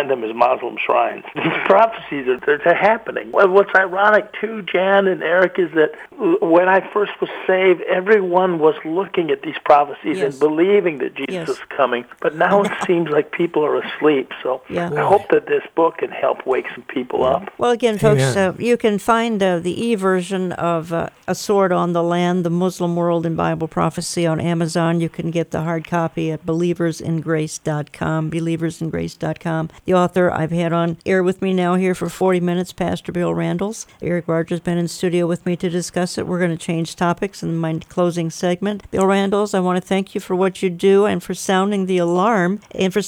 find them as Muslim shrines. These prophecies they're happening. Well, what's ironic too, Jan and Eric, is that when I first was saved, everyone was looking at these prophecies and believing that Jesus is coming. But now it seems like people are asleep. So I hope that this book can help wake some people up. Well, again, folks, you can find the e-version of A Sword on the Land, The Muslim World in Bible Prophecy on Amazon. You can get the hard copy at believersingrace.com, believersingrace.com. The author I've had on air with me now here for 40 minutes, Pastor Bill Randles. Eric Barger's been in studio with me to discuss it. We're going to change topics in my closing segment. Bill Randles, I want to thank you for what you do and for sounding the alarm,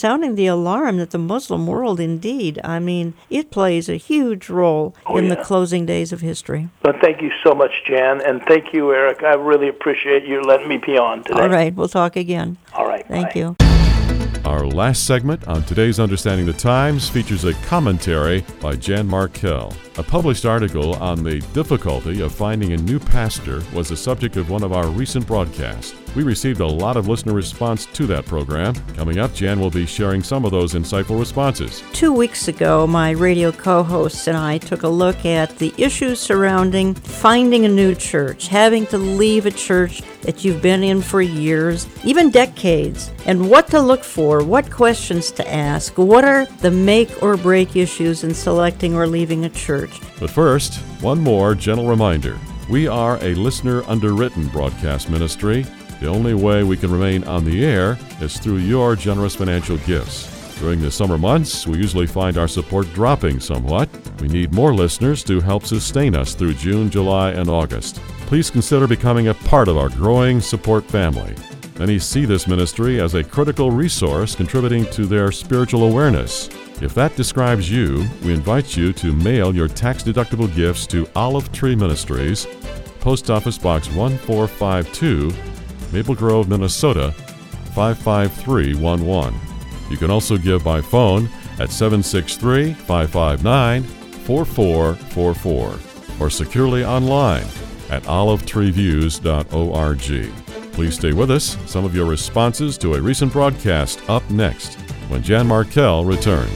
that the Muslim world, indeed, I mean, it plays a huge role in the closing days of history. Well, thank you so much, Jan, and thank you, Eric. I really appreciate you letting me be on today. All right, we'll talk again. All right, thank you. Our last segment on today's Understanding the Times features a commentary by Jan Markell. A published article on the difficulty of finding a new pastor was the subject of one of our recent broadcasts. We received a lot of listener response to that program. Coming up, Jan will be sharing some of those insightful responses. 2 weeks ago, my radio co-hosts and I took a look at the issues surrounding finding a new church, having to leave a church that you've been in for years, even decades, and what to look for, what questions to ask, what are the make or break issues in selecting or leaving a church. But first, one more gentle reminder. We are a listener underwritten broadcast ministry. The only way we can remain on the air is through your generous financial gifts. During the summer months, we usually find our support dropping somewhat. We need more listeners to help sustain us through June, July, and August. Please consider becoming a part of our growing support family. Many see this ministry as a critical resource contributing to their spiritual awareness. If that describes you, we invite you to mail your tax-deductible gifts to Olive Tree Ministries, Post Office Box 1452, Maple Grove, Minnesota, 55311. You can also give by phone at 763-559-4444 or securely online at olivetreeviews.org. Please stay with us. Some of your responses to a recent broadcast up next when Jan Markell returns.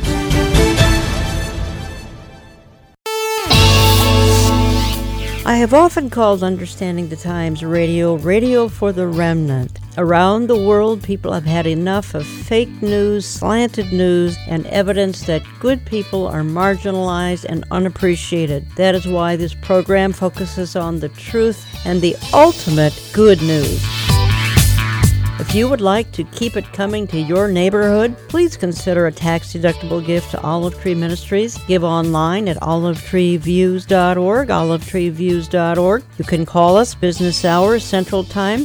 I have often called Understanding the Times radio for the remnant. Around the world, people have had enough of fake news, slanted news, and evidence that good people are marginalized and unappreciated. That is why this program focuses on the truth and the ultimate good news. If you would like to keep it coming to your neighborhood, please consider a tax-deductible gift to Olive Tree Ministries. Give online at olivetreeviews.org, olivetreeviews.org. You can call us business hours, Central Time,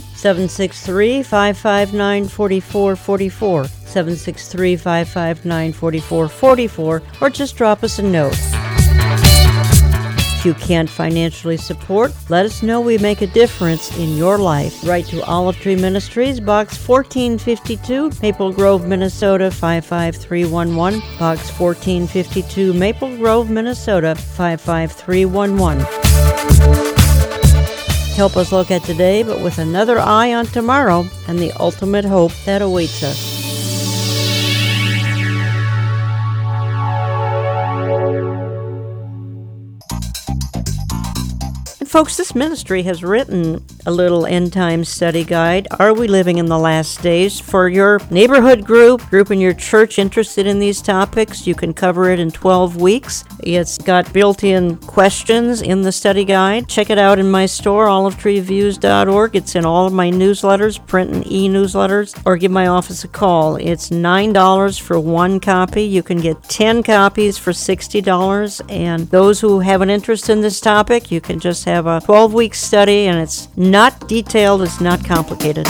763-559-4444, 763-559-4444, or just drop us a note. If you can't financially support, let us know. We make a difference in your life. Write to Olive Tree Ministries, Box 1452, Maple Grove, Minnesota 55311, Box 1452, Maple Grove, Minnesota 55311. Help us look at today, but with another eye on tomorrow and the ultimate hope that awaits us. Folks, this ministry has written a little end time study guide. Are we living in the last days? For your neighborhood group in your church interested in these topics, you can cover it in 12 weeks. It's got built-in questions in the study guide. Check it out in my store, olivetreeviews.org. It's in all of my newsletters, print and e-newsletters, or give my office a call. It's $9 for one copy. You can get 10 copies for $60, and those who have an interest in this topic, you can just have a 12-week study, and it's not detailed, it's not complicated.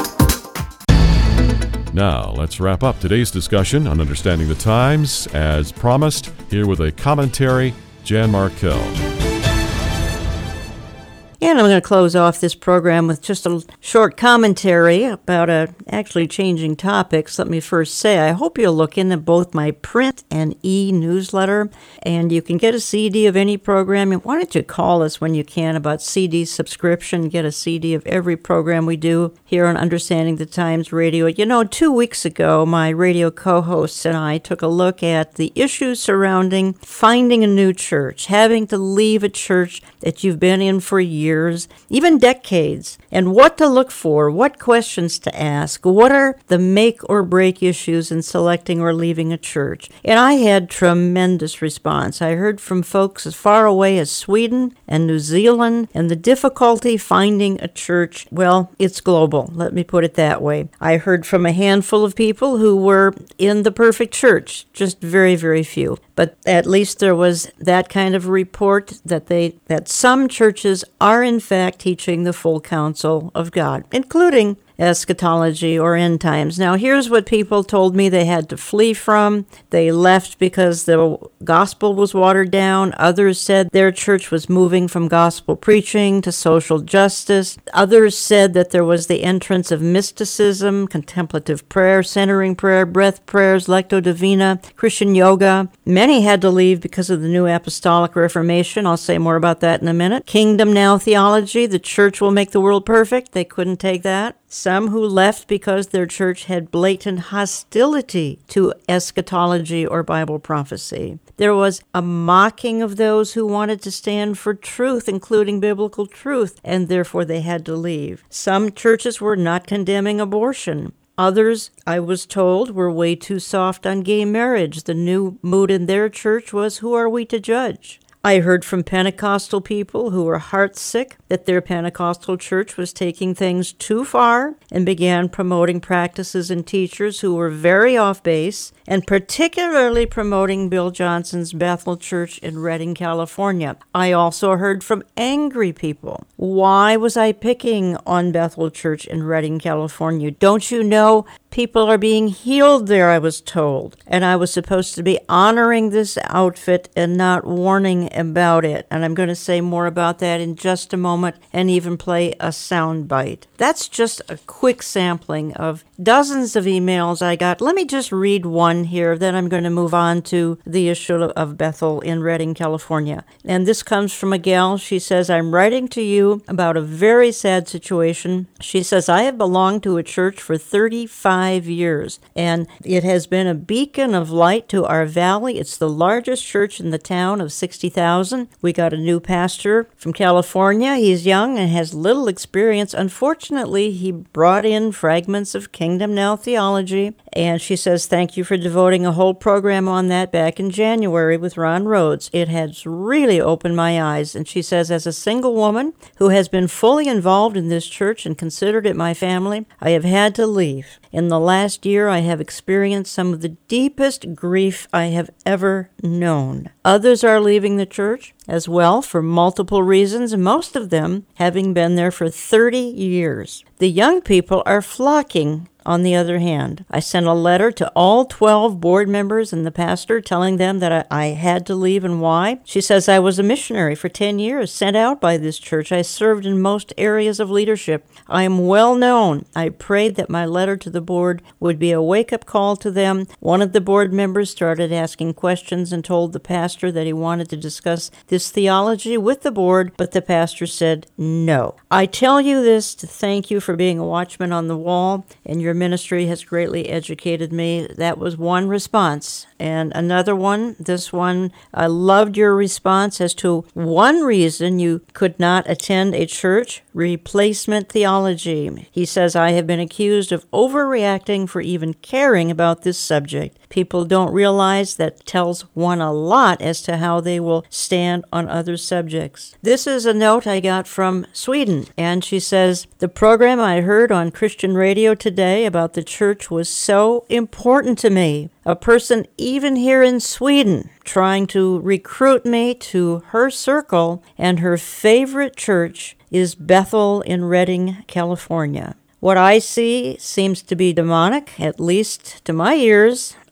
Now, let's wrap up today's discussion on Understanding the Times. As promised, here with a commentary, Jan Markell. And I'm going to close off this program with just a short commentary about actually changing topics. Let me first say, I hope you'll look into both my print and e-newsletter, and you can get a CD of any program. Why don't you call us when you can about CD subscription, get a CD of every program we do here on Understanding the Times Radio. 2 weeks ago, my radio co-hosts and I took a look at the issues surrounding finding a new church, having to leave a church that you've been in for years, even decades, and what to look for, what questions to ask, what are the make or break issues in selecting or leaving a church. And I had tremendous response. I heard from folks as far away as Sweden and New Zealand, and the difficulty finding a church, well, it's global. Let me put it that way. I heard from a handful of people who were in the perfect church, just very, very few. But at least there was that kind of report that some churches are in fact teaching the full counsel of God, including eschatology or end times. Now, here's what people told me they had to flee from. They left because the gospel was watered down. Others said their church was moving from gospel preaching to social justice. Others said that there was the entrance of mysticism, contemplative prayer, centering prayer, breath prayers, lectio divina, Christian yoga. Many had to leave because of the New Apostolic Reformation. I'll say more about that in a minute. Kingdom Now theology, the church will make the world perfect. They couldn't take that. Some who left because their church had blatant hostility to eschatology or Bible prophecy. There was a mocking of those who wanted to stand for truth, including biblical truth, and therefore they had to leave. Some churches were not condemning abortion. Others, I was told, were way too soft on gay marriage. The new mood in their church was, who are we to judge? I heard from Pentecostal people who were heartsick that their Pentecostal church was taking things too far and began promoting practices and teachers who were very off base, and particularly promoting Bill Johnson's Bethel Church in Redding, California. I also heard from angry people. Why was I picking on Bethel Church in Redding, California? Don't you know people are being healed there, I was told. And I was supposed to be honoring this outfit and not warning about it. And I'm going to say more about that in just a moment and even play a sound bite. That's just a quick sampling of dozens of emails I got. Let me just read one here, then I'm going to move on to the issue of Bethel in Redding, California. And this comes from a gal. She says, I'm writing to you about a very sad situation. She says, I have belonged to a church for 35 years, and it has been a beacon of light to our valley. It's the largest church in the town of 60,000. We got a new pastor from California. He's young and has little experience. Unfortunately, he brought in fragments of Kingdom Now theology, and she says, thank you for devoting a whole program on that back in January with Ron Rhodes. It has really opened my eyes. And she says, as a single woman who has been fully involved in this church and considered it my family, I have had to leave. In the last year, I have experienced some of the deepest grief I have ever known. Others are leaving the church as well for multiple reasons, most of them having been there for 30 years. The young people are flocking. On the other hand, I sent a letter to all 12 board members and the pastor telling them that I had to leave and why. She says, I was a missionary for 10 years, sent out by this church. I served in most areas of leadership. I am well known. I prayed that my letter to the board would be a wake-up call to them. One of the board members started asking questions and told the pastor that he wanted to discuss this theology with the board, but the pastor said no. I tell you this to thank you for being a watchman on the wall, and your ministry has greatly educated me. That was one response. And another one, this one, I loved your response as to one reason you could not attend a church, replacement theology. He says, I have been accused of overreacting for even caring about this subject. People don't realize that tells one a lot as to how they will stand on other subjects. This is a note I got from Sweden, and she says, the program I heard on Christian radio today about the church was so important to me. A person even here in Sweden trying to recruit me to her circle, and her favorite church is Bethel in Redding, California. What I see seems to be demonic, at least to my ears.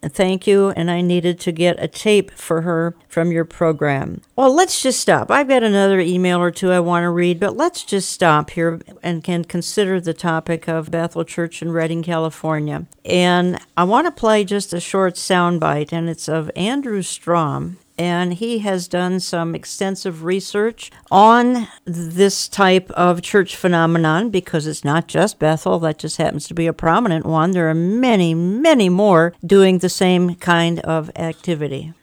thank you, and I needed to get a tape for her from your program. Well, let's just stop. I've got another email or two I want to read, but let's just stop here and can consider the topic of Bethel Church in Redding, California. And I want to play just a short soundbite, and it's of Andrew Strom. And he has done some extensive research on this type of church phenomenon, because it's not just Bethel. That just happens to be a prominent one. There are many, many more doing the same kind of activity.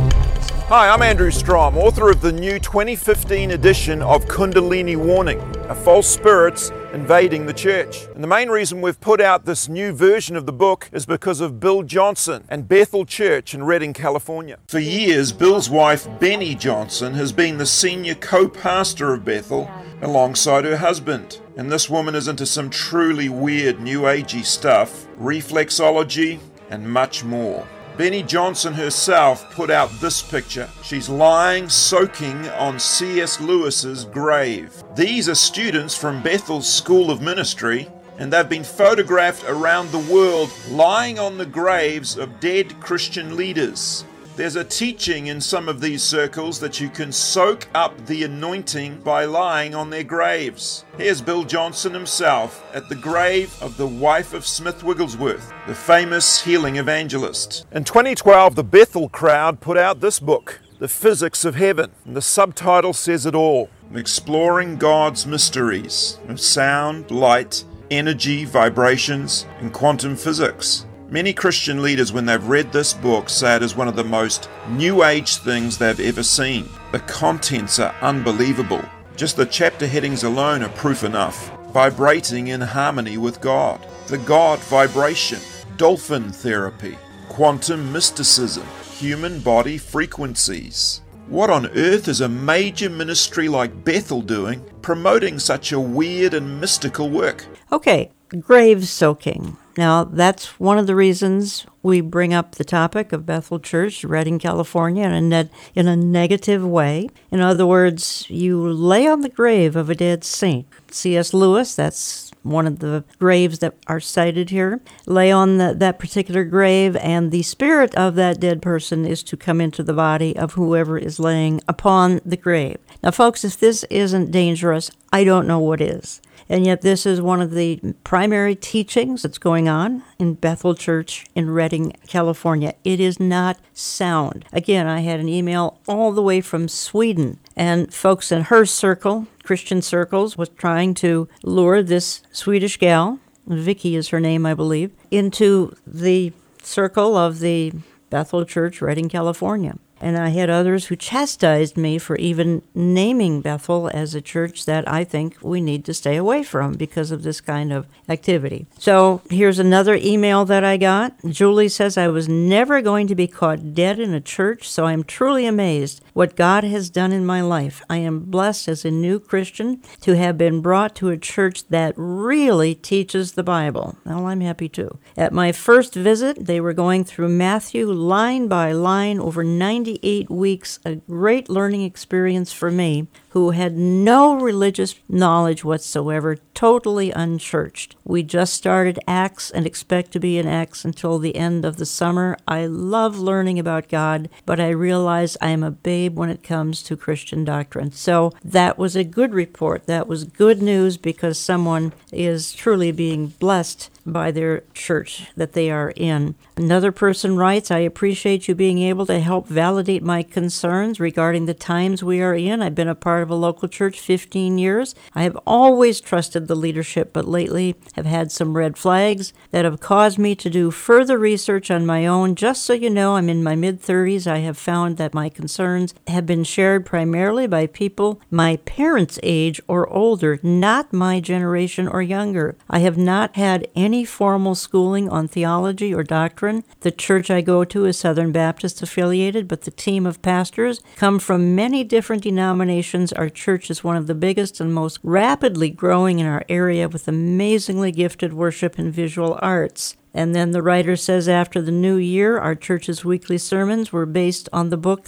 Hi, I'm Andrew Strom, author of the new 2015 edition of Kundalini Warning, False Spirits Invading the Church. And the main reason we've put out this new version of the book is because of Bill Johnson and Bethel Church in Redding, California. For years, Bill's wife, Benny Johnson, has been the senior co-pastor of Bethel alongside her husband. And this woman is into some truly weird New Agey stuff, reflexology, and much more. Benny Johnson herself put out this picture. She's lying, soaking on C.S. Lewis's grave. These are students from Bethel's School of Ministry, and they've been photographed around the world lying on the graves of dead Christian leaders. There's a teaching in some of these circles that you can soak up the anointing by lying on their graves. Here's Bill Johnson himself at the grave of the wife of Smith Wigglesworth, the famous healing evangelist. In 2012, the Bethel crowd put out this book, The Physics of Heaven, and the subtitle says it all: Exploring God's Mysteries of Sound, Light, Energy, Vibrations, and Quantum Physics. Many Christian leaders, when they've read this book, say it is one of the most New Age things they've ever seen. The contents are unbelievable. Just the chapter headings alone are proof enough. Vibrating in harmony with God, the God vibration, dolphin therapy, quantum mysticism, human body frequencies. What on earth is a major ministry like Bethel doing, promoting such a weird and mystical work? Okay, grave soaking. Now, that's one of the reasons we bring up the topic of Bethel Church, Redding, California, in a negative way. In other words, you lay on the grave of a dead saint. C.S. Lewis, that's one of the graves that are cited here, lay on that particular grave, and the spirit of that dead person is to come into the body of whoever is laying upon the grave. Now, folks, if this isn't dangerous, I don't know what is. And yet this is one of the primary teachings that's going on in Bethel Church in Redding, California. It is not sound. Again, I had an email all the way from Sweden, and folks in her circle, Christian circles, was trying to lure this Swedish gal, Vicky is her name, I believe, into the circle of the Bethel Church, Redding, California. And I had others who chastised me for even naming Bethel as a church that I think we need to stay away from because of this kind of activity. So here's another email that I got. Julie says, I was never going to be caught dead in a church, so I'm truly amazed what God has done in my life. I am blessed as a new Christian to have been brought to a church that really teaches the Bible. Well, I'm happy too. At my first visit, they were going through Matthew line by line over 98 weeks, a great learning experience for me, who had no religious knowledge whatsoever, totally unchurched. We just started Acts and expect to be in Acts until the end of the summer. I love learning about God, but I realize I am a babe when it comes to Christian doctrine. So that was a good report. That was good news because someone is truly being blessed by their church that they are in. Another person writes, I appreciate you being able to help validate my concerns regarding the times we are in. I've been a part of a local church 15 years. I have always trusted the leadership, but lately have had some red flags that have caused me to do further research on my own. Just so you know, I'm in my mid-30s. I have found that my concerns have been shared primarily by people my parents' age or older, not my generation or younger. I have not had any formal schooling on theology or doctrine. The church I go to is Southern Baptist affiliated, but the team of pastors come from many different denominations. Our church is one of the biggest and most rapidly growing in our area with amazingly gifted worship and visual arts. And then the writer says, after the new year, our church's weekly sermons were based on the book they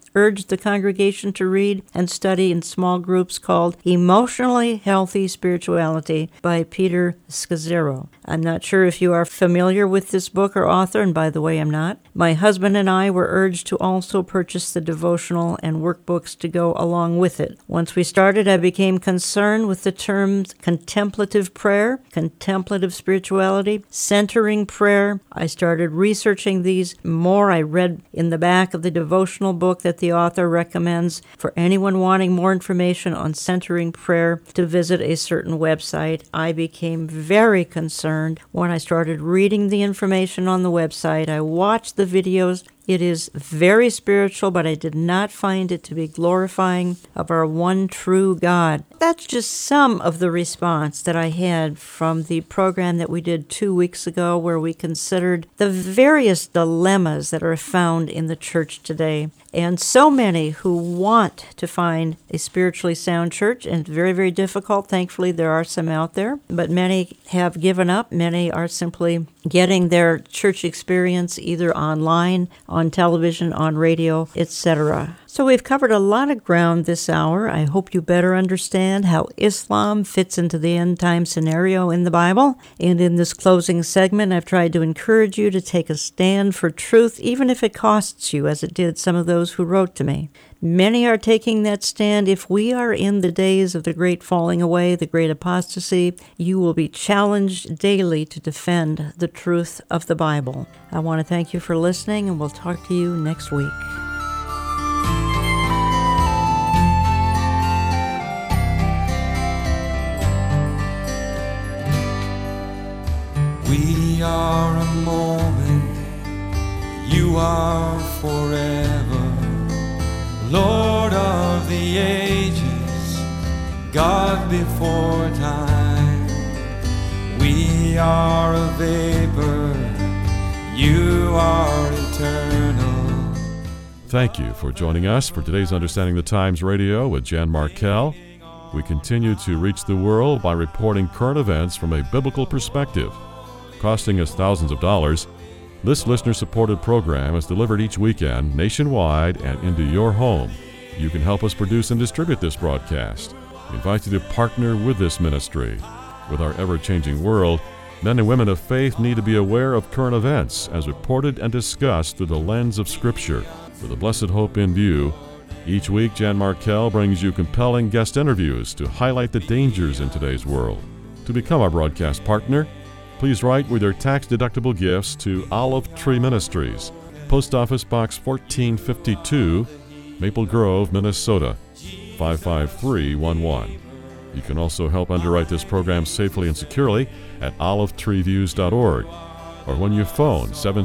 urged the congregation to read and study in small groups called Emotionally Healthy Spirituality by Peter Scazzero. I'm not sure if you are familiar with this book or author, and by the way, I'm not. My husband and I were urged to also purchase the devotional and workbooks to go along with it. Once we started, I became concerned with the terms contemplative prayer, contemplative spirituality, centering prayer. I started researching these more. I read in the back of the devotional book that the author recommends for anyone wanting more information on centering prayer to visit a certain website. I became very concerned when I started reading the information on the website. I watched the videos. It is very spiritual, but I did not find it to be glorifying of our one true God. That's just some of the response that I had from the program that we did 2 weeks ago, where we considered the various dilemmas that are found in the church today. And so many who want to find a spiritually sound church, and it's very, very difficult. Thankfully, there are some out there, but many have given up. Many are simply getting their church experience either online, on television, on radio, etc. So we've covered a lot of ground this hour. I hope you better understand how Islam fits into the end-time scenario in the Bible. And in this closing segment, I've tried to encourage you to take a stand for truth, even if it costs you, as it did some of those who wrote to me. Many are taking that stand. If we are in the days of the great falling away, the great apostasy, you will be challenged daily to defend the truth of the Bible. I want to thank you for listening, and we'll talk to you next week. We are a moment, you are forever, Lord of the ages, God before time. We are a vapor, you are eternal. Thank you for joining us for today's Understanding the Times Radio with Jan Markell. We continue to reach the world by reporting current events from a biblical perspective. Costing us thousands of dollars, this listener-supported program is delivered each weekend nationwide and into your home. You can help us produce and distribute this broadcast. We invite you to partner with this ministry. With our ever-changing world, men and women of faith need to be aware of current events as reported and discussed through the lens of Scripture. With a blessed hope in view, each week Jan Markell brings you compelling guest interviews to highlight the dangers in today's world. To become our broadcast partner, please write with your tax-deductible gifts to Olive Tree Ministries, Post Office Box 1452, Maple Grove, Minnesota, 55311. You can also help underwrite this program safely and securely at olivetreeviews.org, or when you phone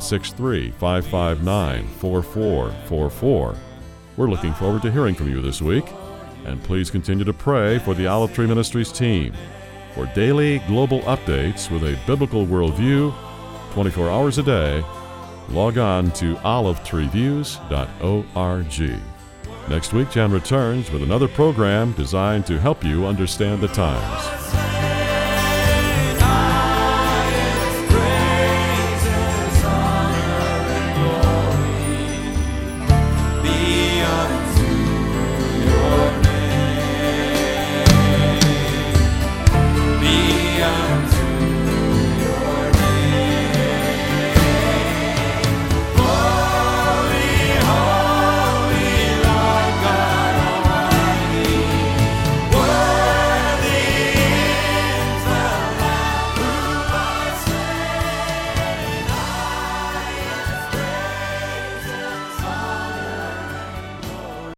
763-559-4444. We're looking forward to hearing from you this week, and please continue to pray for the Olive Tree Ministries team. For daily global updates with a biblical worldview, 24 hours a day, log on to olivetreeviews.org. Next week, Jan returns with another program designed to help you understand the times.